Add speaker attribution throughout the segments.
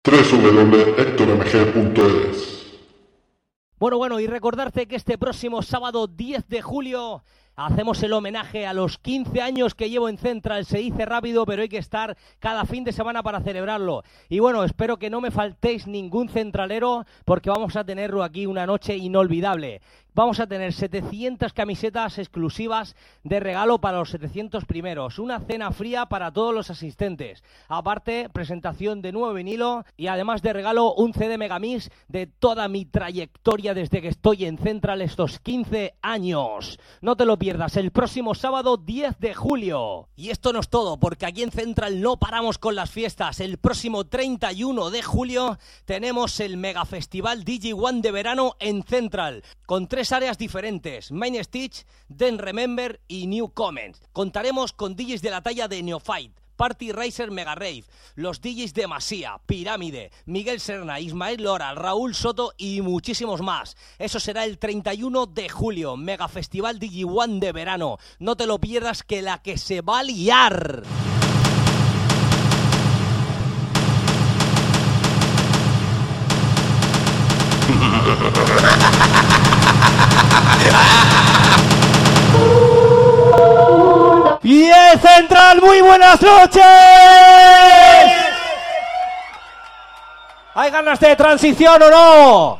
Speaker 1: www.hectormg.es.
Speaker 2: Bueno, y recordarte que este próximo sábado 10 de julio hacemos el homenaje a los 15 años que llevo en Central. Se dice rápido, pero hay que estar cada fin de semana para celebrarlo. Y bueno, espero que no me faltéis ningún centralero, porque vamos a tenerlo aquí una noche inolvidable. Vamos a tener 700 camisetas exclusivas de regalo para los 700 primeros. Una cena fría para todos los asistentes. Aparte, presentación de nuevo vinilo y además de regalo un CD Megamix de toda mi trayectoria desde que estoy en Central estos 15 años. No te lo pierdas, el próximo sábado 10 de julio. Y esto no es todo, porque aquí en Central no paramos con las fiestas. El próximo 31 de julio tenemos el Megafestival DJ One de verano en Central, con 3 áreas diferentes: Main Stage, Then Remember y New Comments. Contaremos con DJs de la talla de Neophyte, Party Racer Mega Rave, los DJs de Masía, Pirámide, Miguel Serna, Ismael Lora, Raúl Soto y muchísimos más. Eso será el 31 de julio, Mega Festival DJ One de verano. No te lo pierdas, que la que se va a liar. ¡Bien, Central! ¡Muy buenas noches! ¿Hay ganas de transición o no?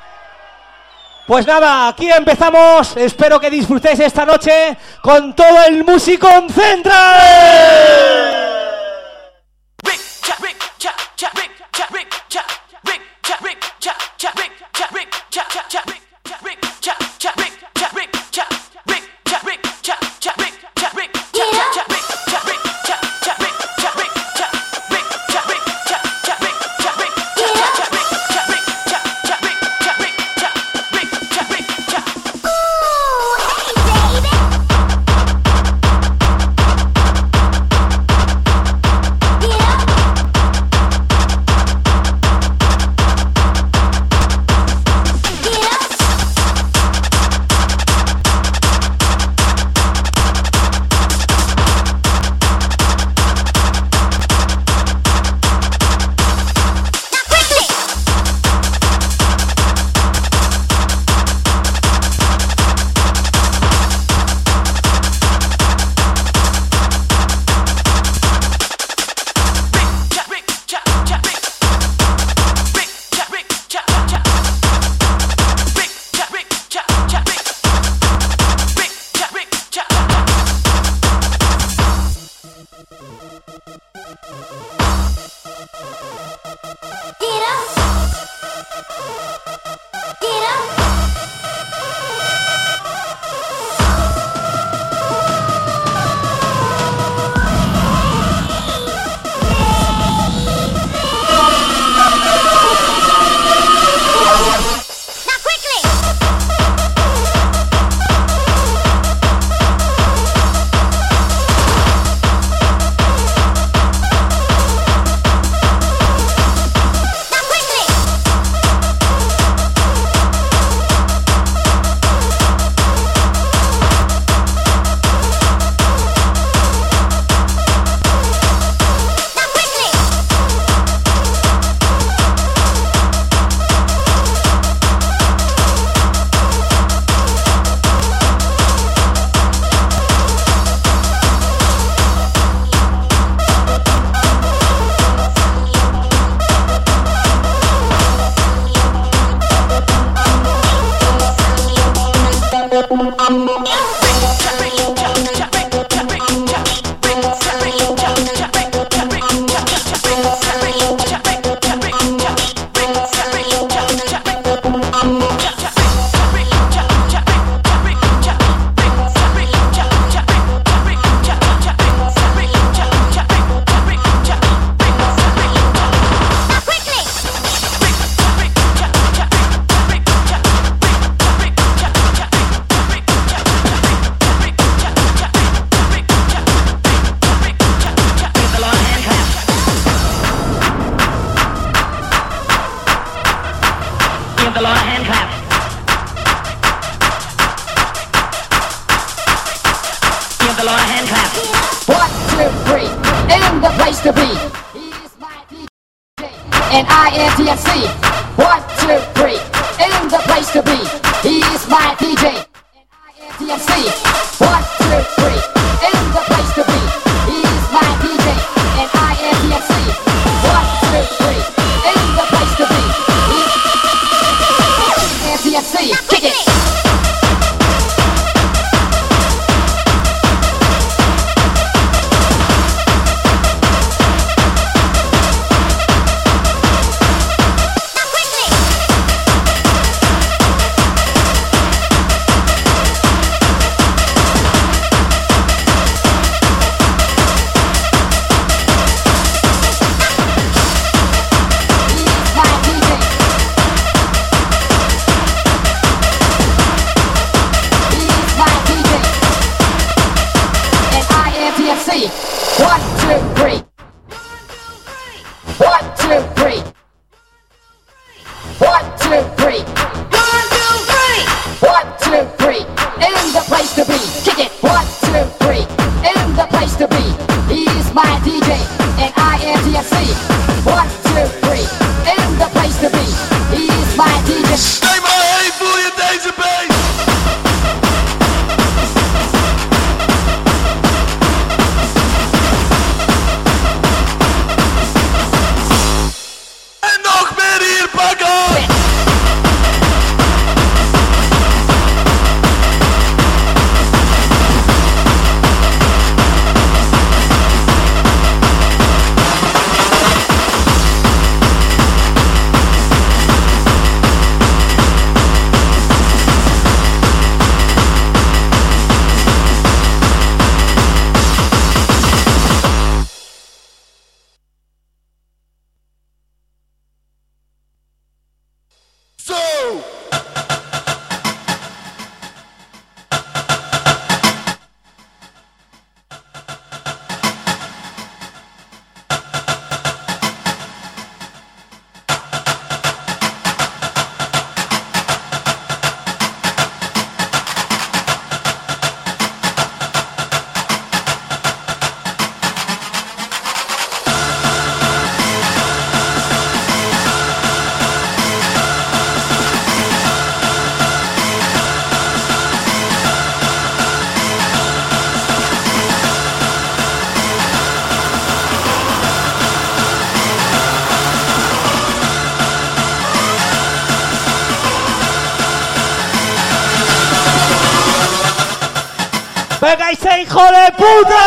Speaker 2: Pues nada, aquí empezamos. Espero que disfrutéis esta noche con todo el Musicón Central.
Speaker 3: the place to be. He is my DJ. and I am TMC. 1, 2, 3, in the place to be. He is my DJ, and I am TMC. 1, 2, 3, in the place to be. He is my DJ, and I am TMC. 1, 2, 3, in the place to be. He is TMC. Kick it.
Speaker 2: ¡Venga, ese hijo de puta!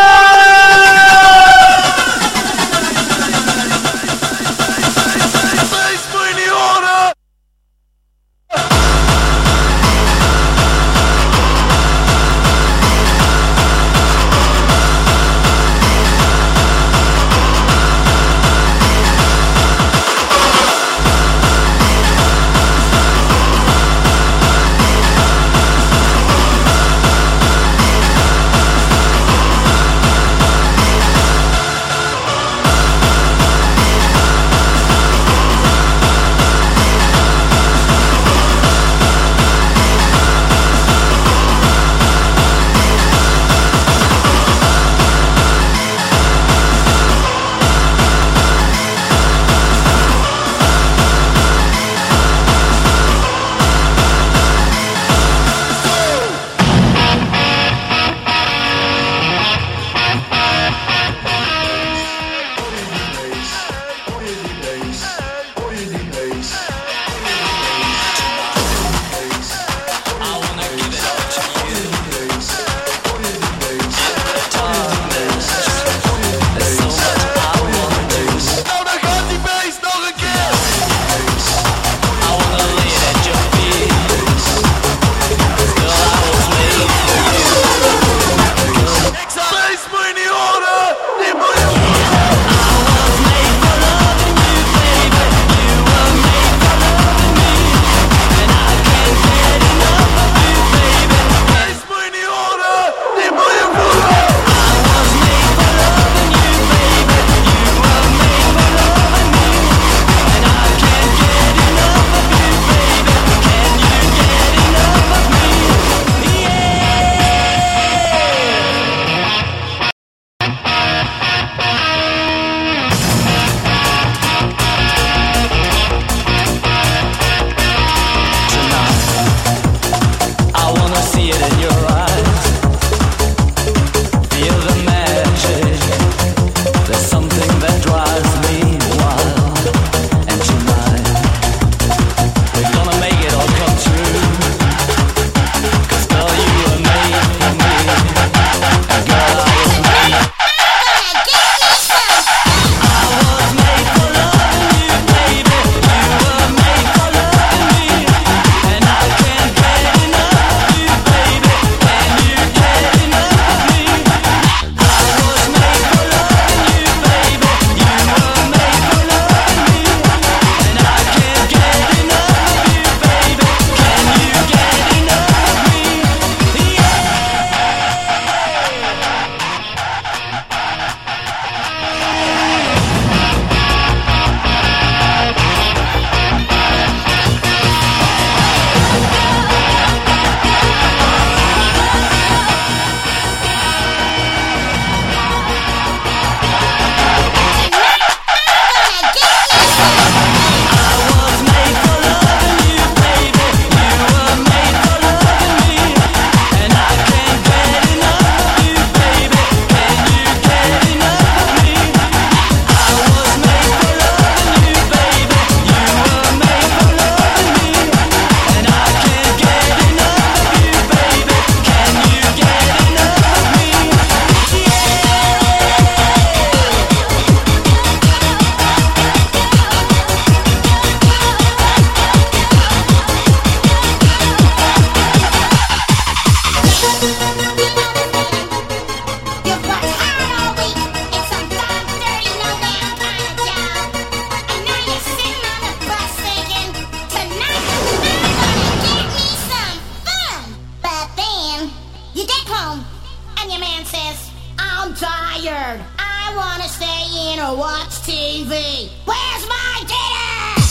Speaker 4: says, I'm tired. I want to stay in or watch TV. Where's my dinner?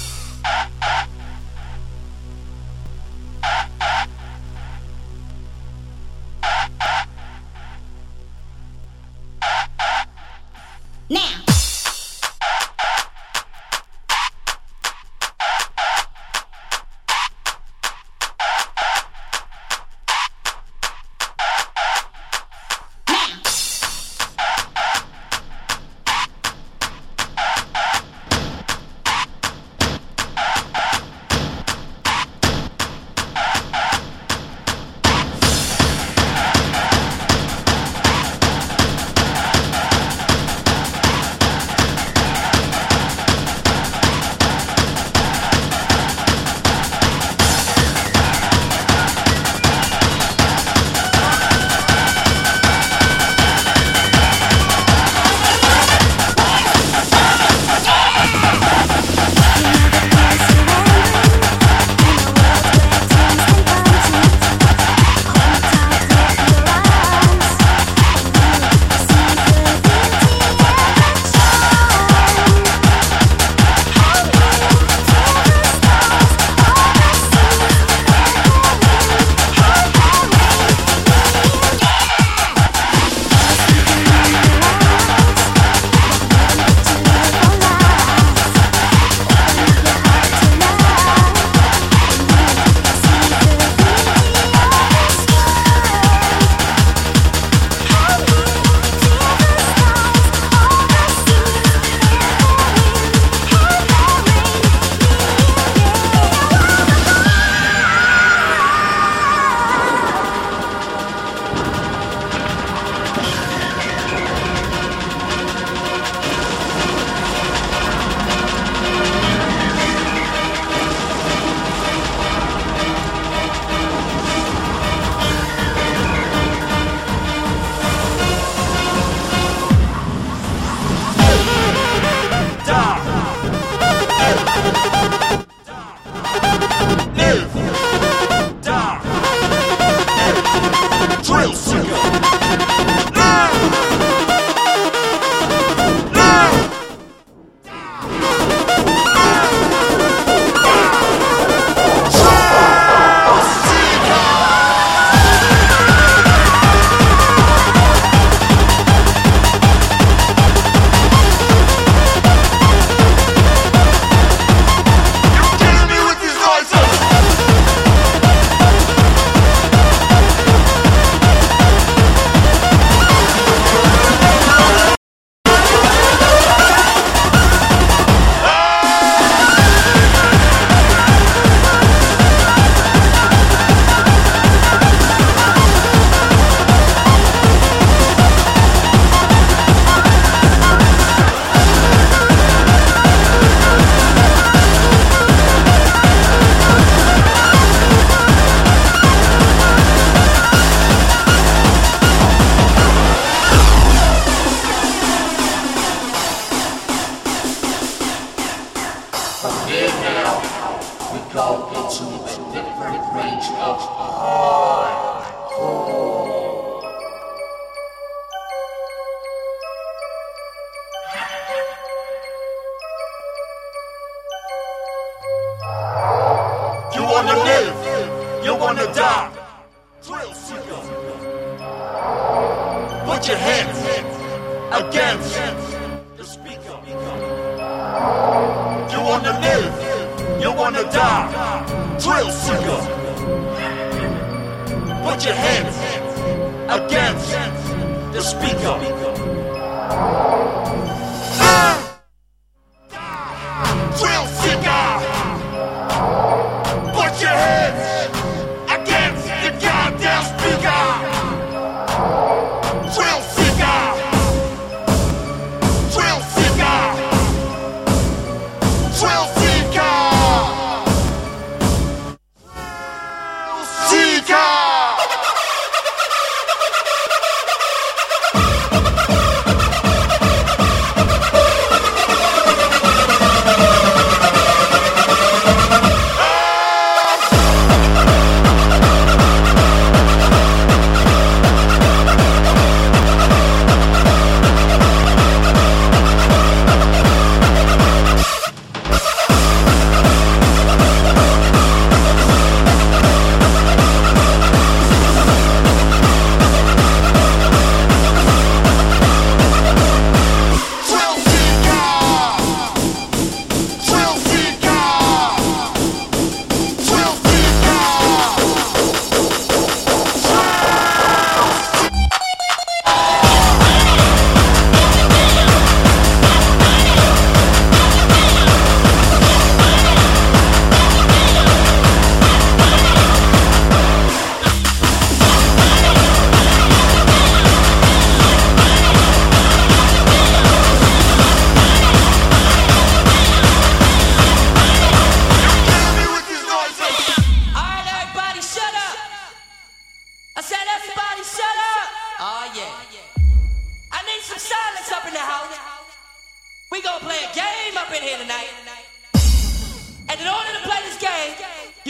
Speaker 4: Now.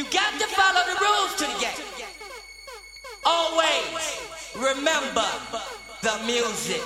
Speaker 5: got to follow the rules to the game. Always remember the music.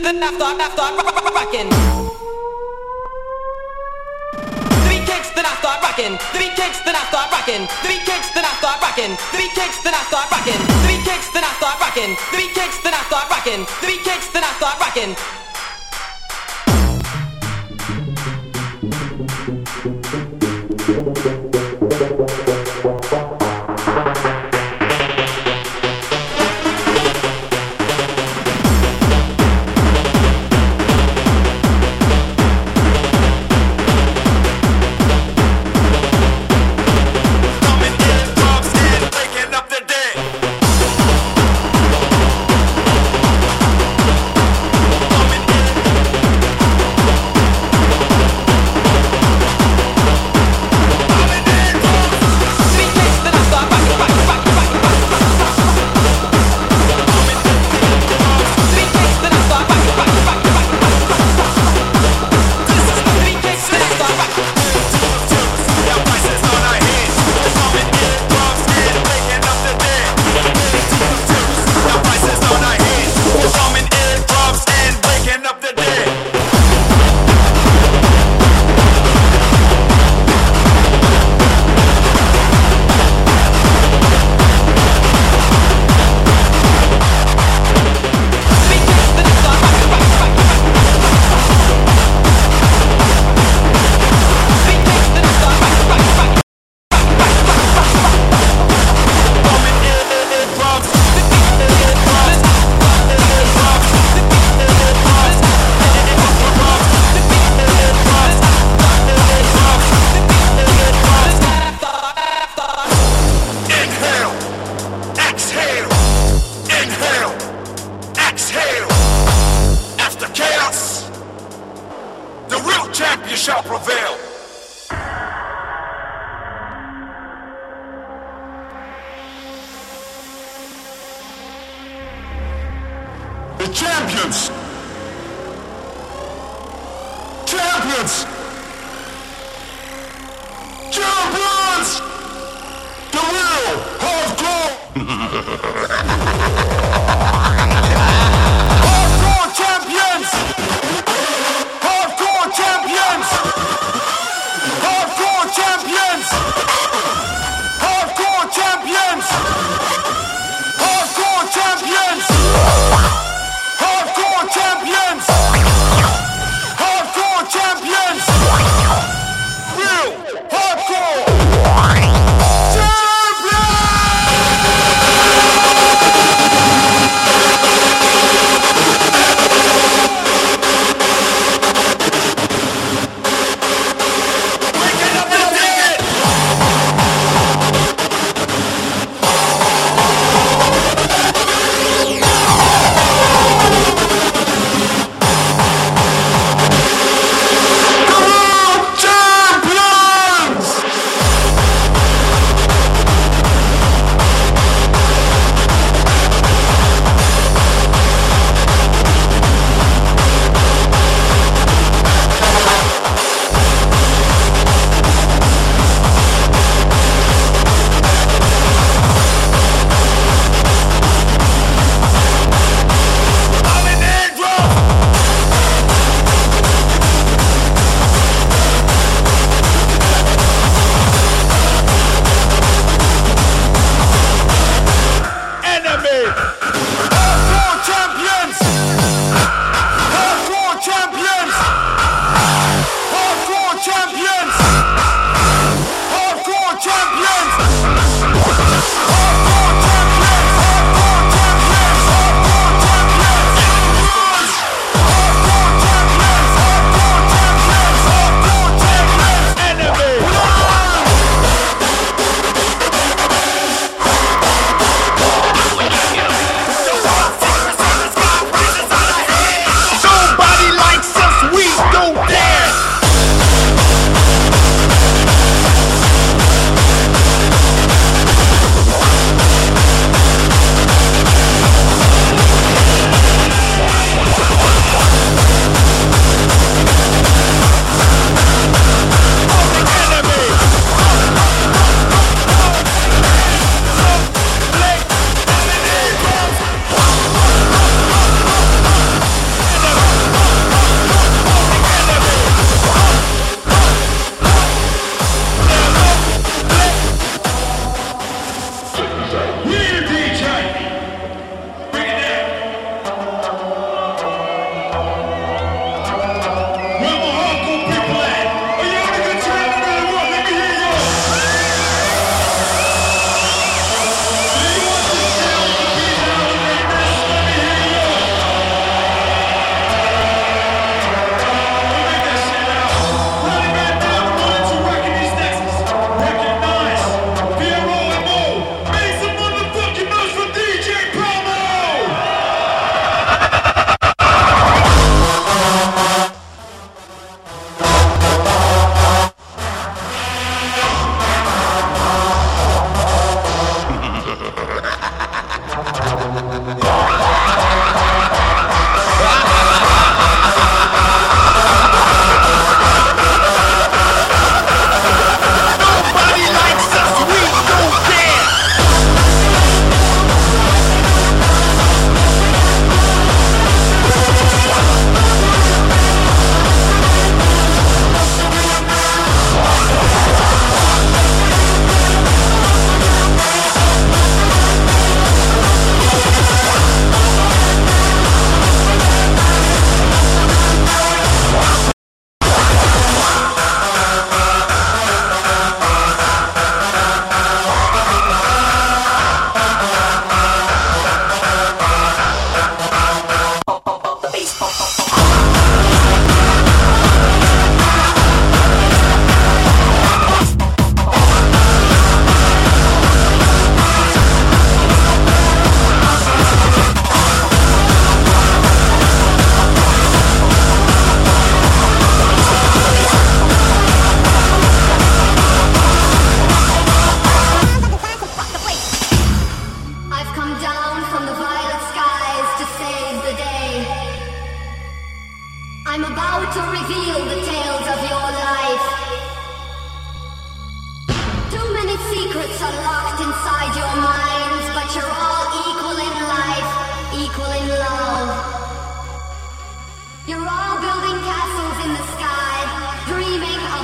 Speaker 5: then I start rocking. The beat kicks, then I start rocking. The beat kicks, then I start rocking. The beat kicks, then I start rocking. The beat kicks, then I start rocking. The beat kicks, then I start rocking. The beat kicks, then I start rocking. The beat kicks, then I start rocking.
Speaker 6: Champions!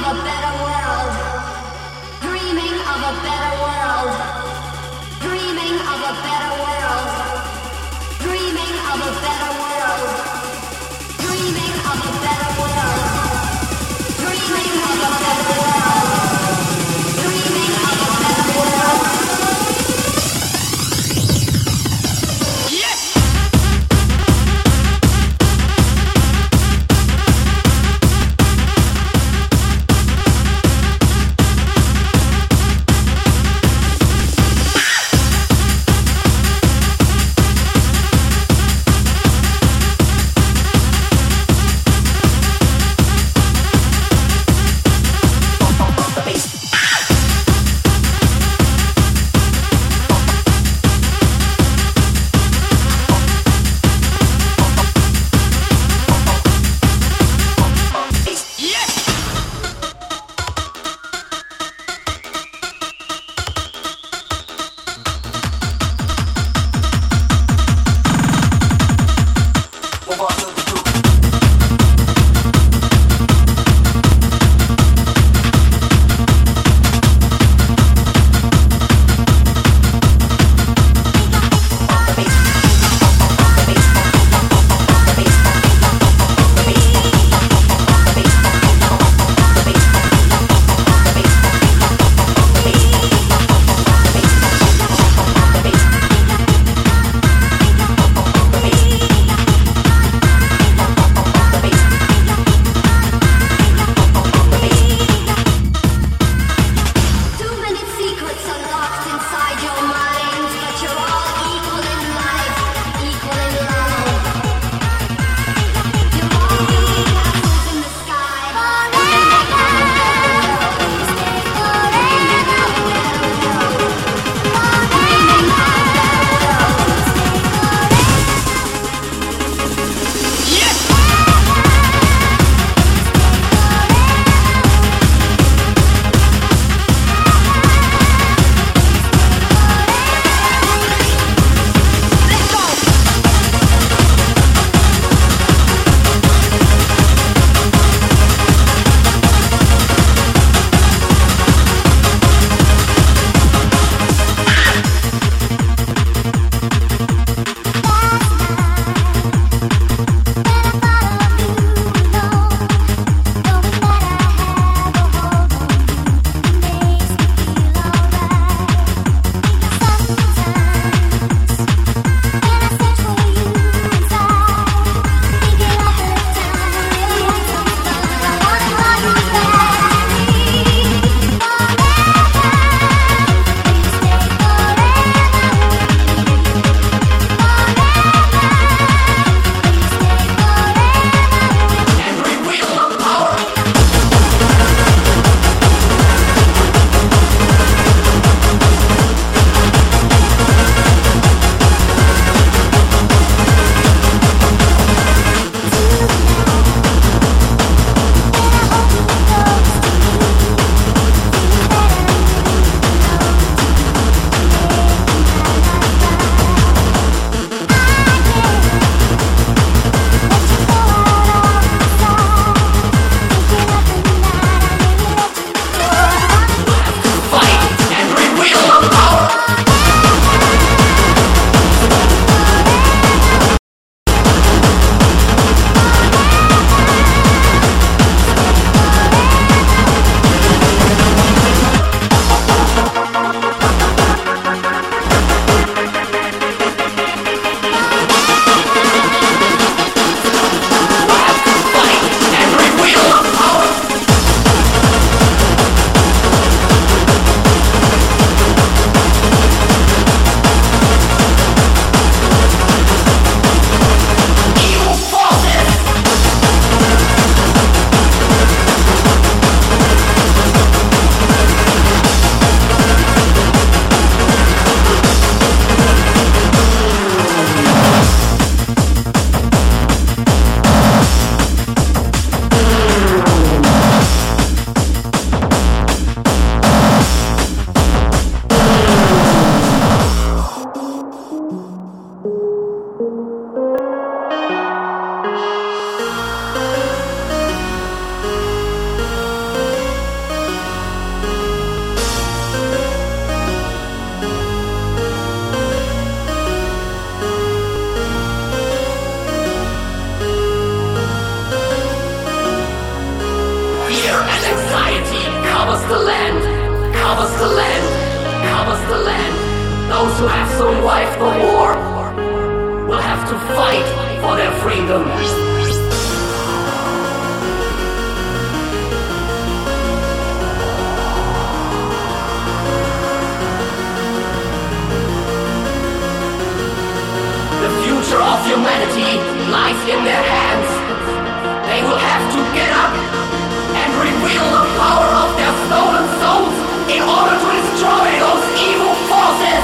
Speaker 3: a better world. Dreaming of a better world. Dreaming of a better world. Dreaming of a better world. Dreaming of a better world. Dreaming of a better world. Dreaming of a better world.
Speaker 6: anxiety covers the land, covers the land, covers the land. Those who have survived the war will have to fight for their freedom. The future of humanity lies in their hands. They will have to get up and reveal the power of their stolen souls in order to destroy those evil forces.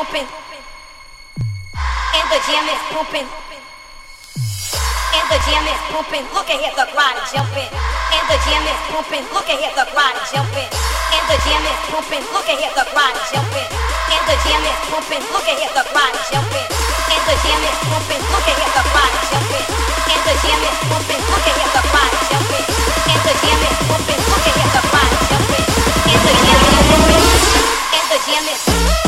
Speaker 7: pooping. And the gym is pooping. And the gym is pooping. Look ahead, the crowd is jumping. And the gym is pooping. Look ahead, the crowd is jumping. And the gym is pooping. Look ahead, the crowd is jumping. And the gym is pooping. Look ahead, the crowd is jumping. And the gym is pooping. Look ahead, the crowd is jumping. And the gym is pooping. Look ahead, the crowd is jumping. And the gym is pooping. Look ahead, the crowd is jumping. And the gym is pooping. And the gym is.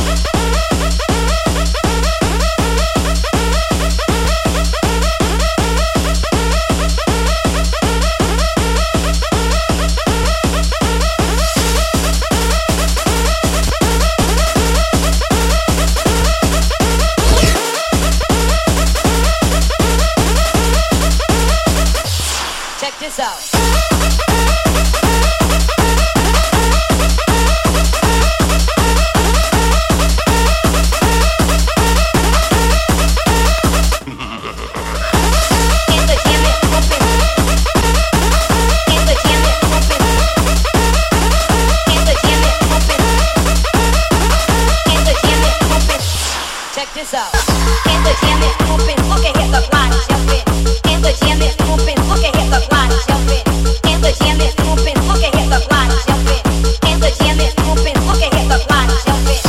Speaker 7: Check this out. This out. And the gym is pooping, look ahead, the crowd is jumping. And the gym is pooping, look ahead, the crowd is jumping. And the gym is pooping, look ahead, the crowd is jumping. And the gym is pooping, look ahead, the crowd is jumping.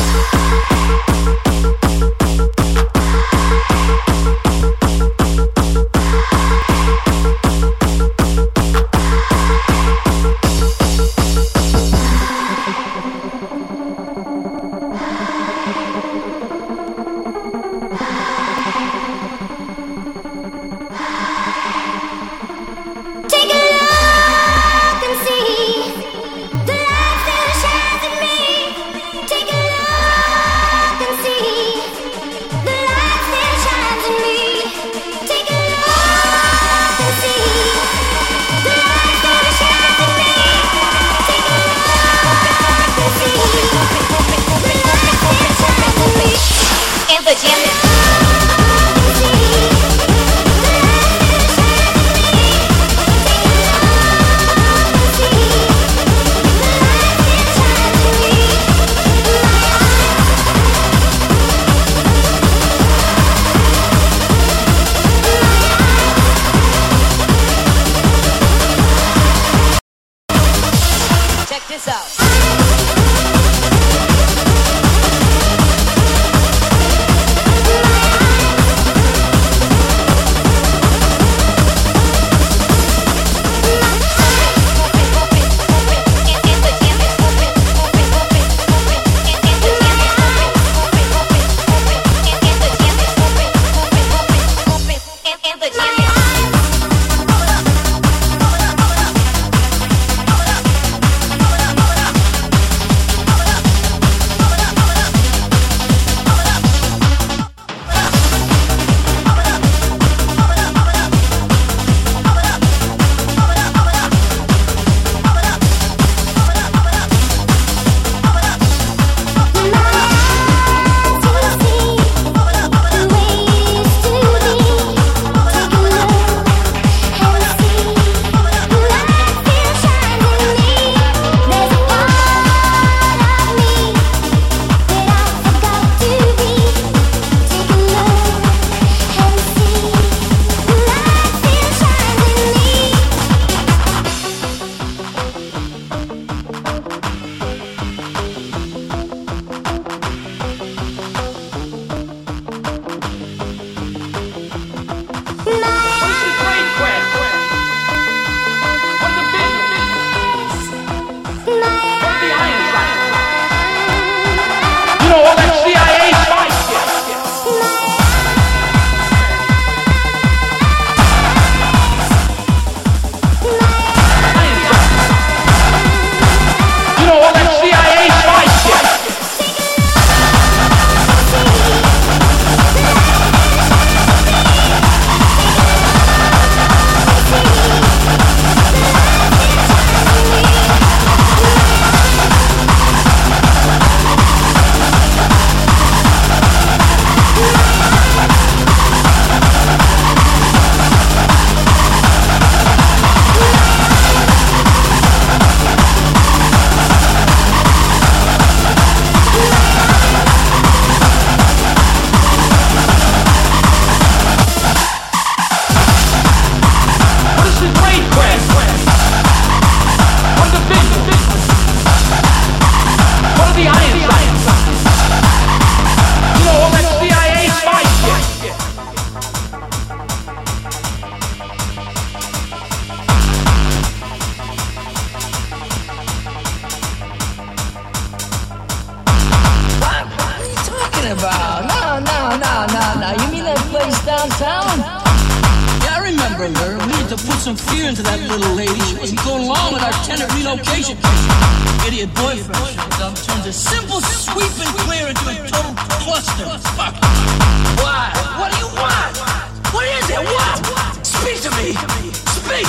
Speaker 8: place downtown? Yeah, I remember her. We needed to put some fear into that little lady. She wasn't going along with our tenant relocation. Idiot boyfriend turned a simple sweep and clear into a total cluster. Fuck. Why? What do you want? What is it? What? Speak to me. Speak.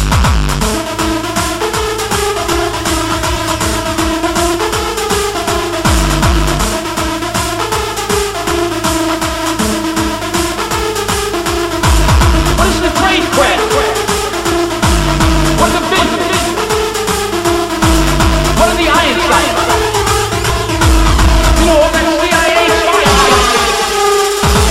Speaker 9: What is the trade crash? What's the business? What are the iron sites? You know, all that CIA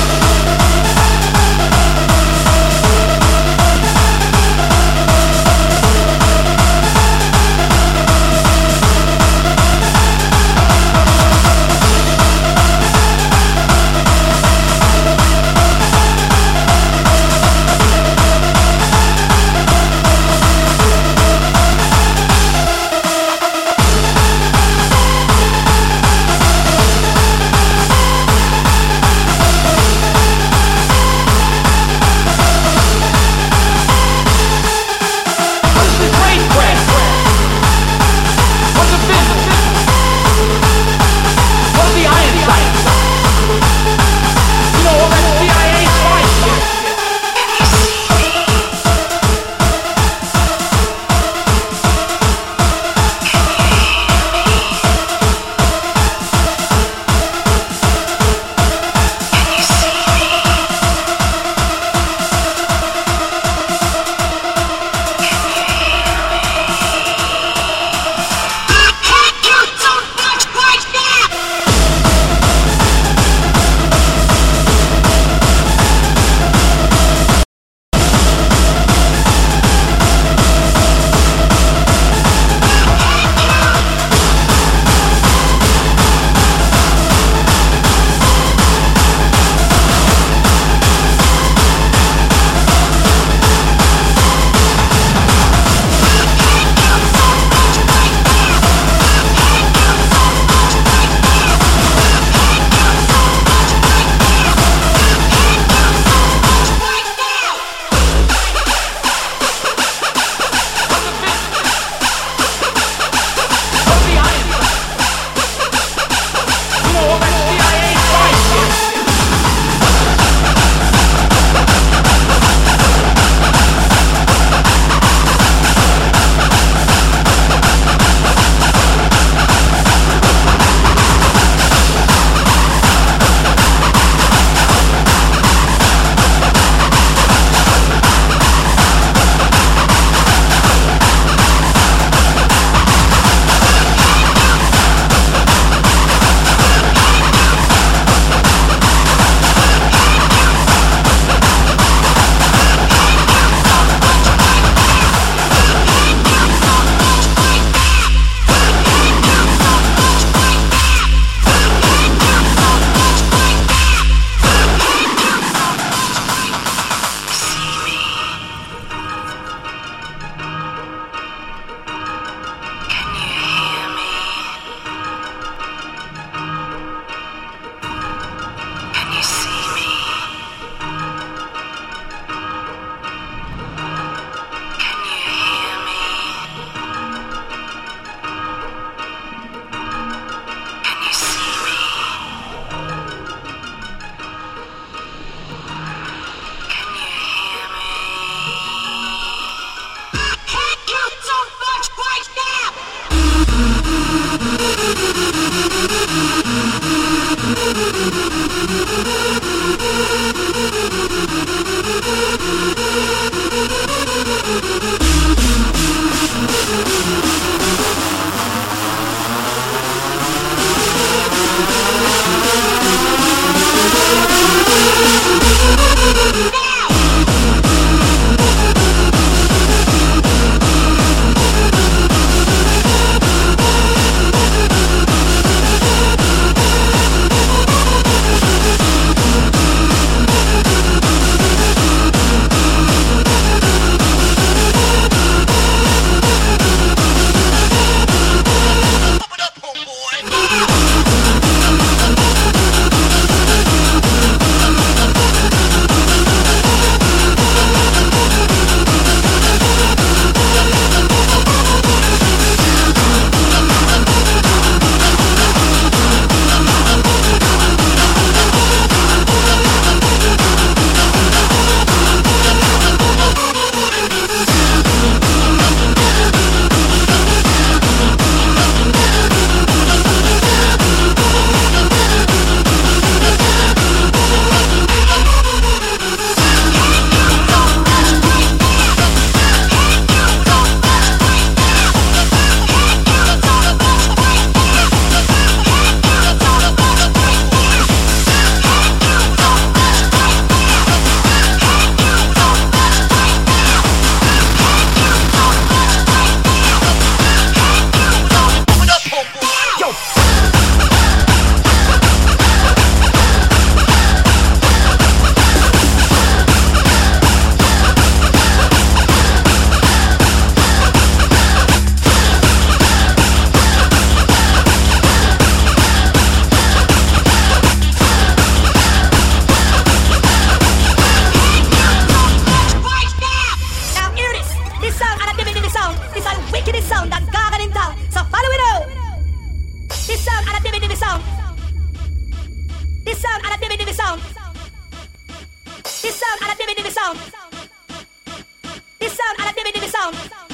Speaker 7: This sound, I like the sound. This sound, I like the sound.